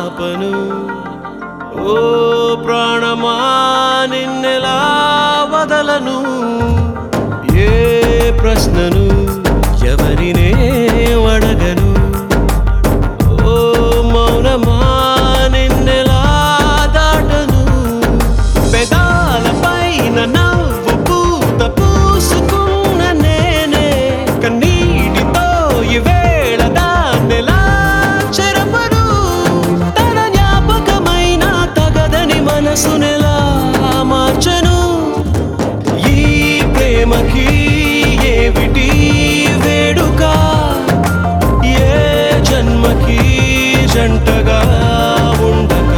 ఆపను ఓ ప్రాణమా నిన్నెలా వదలను ఏ ప్రశ్నను ఎవరినే అడగను ఓ మౌనమా నిన్నెలా దాటను పెదాలపైన నవ్వు పూత పూసుకున్న నేనే కన్నీటితో ఈవేళ దాన్నెలా చెరపను తన జ్ఞాపకమైన తగదని మనసునెలా మార్చను ఈ ప్రేమకి ఏమిటి వేడుక ఏ జన్మకి జంటగా ఉండక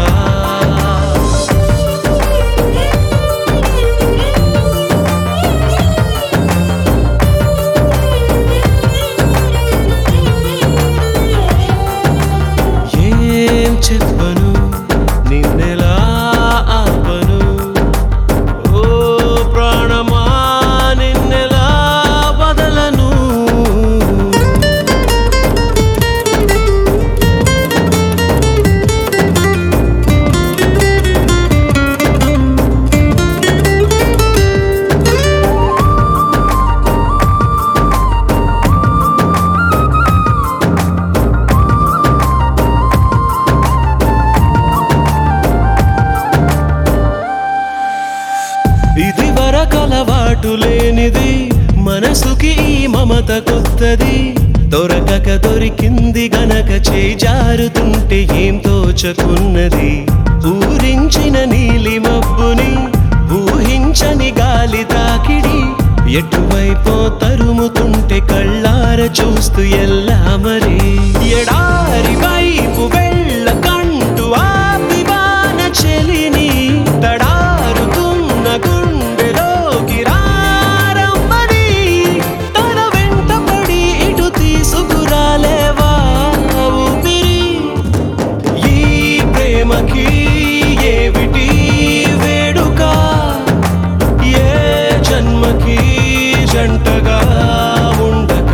ఏం చెప్పను నిన్నెలా ఆపను ఓ ప్రాణమా నిన్నెలా వదలను ఇది వరకలవాటు లేనిది మనసుకి ఈ మమత కొత్తది దొరకక దొరికింది గనక చేయి జారుతుంటే ఏం తోచకున్నది ఊరించిన నీలి మబ్బుని ఊహించని గాలి తాకిడి ఎటువైపో తరుముతుంటే కళ్ళార చూస్తూ ఎల్లా మరి ఎడారి వైపు వెళ్ళకంటూ ఆపివాన చెలిని తడారుతున్న గుండెలోకి రారమ్మని తన వెంట పడి ఇటు తీసుకురాలేవా ఊపిరి ఈ ప్రేమకి ఏమిటి వేడుక ఏ జన్మకి జంటగా ఉండక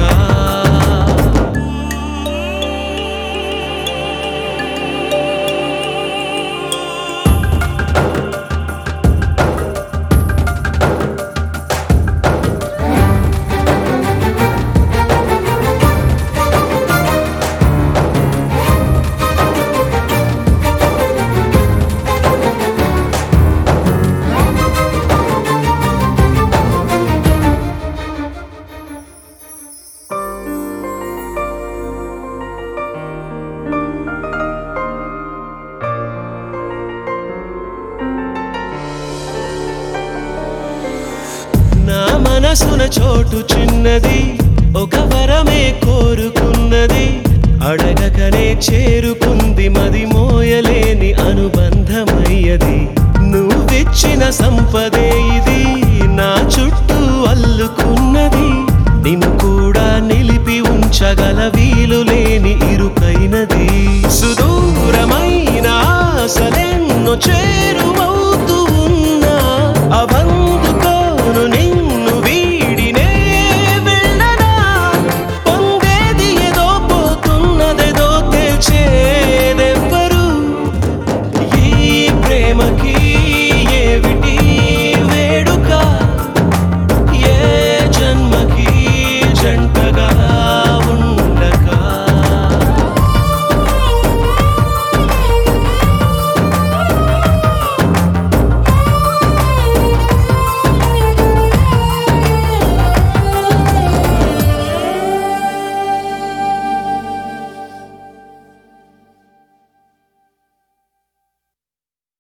నా మనసున చోటు చిన్నది ఒక వరమే కోరుకున్నది అడగకనే చేరుకుంది మది మోయలేని అనుబంధమయ్యది నువ్విచ్చిన సంపదే ఇది నా చుట్టూ అల్లుకున్నది నిన్ను కూడా నిలిపి ఉంచగల వీలు లేని ఇరుకైనది సుదూరమైన ఆశలెన్నో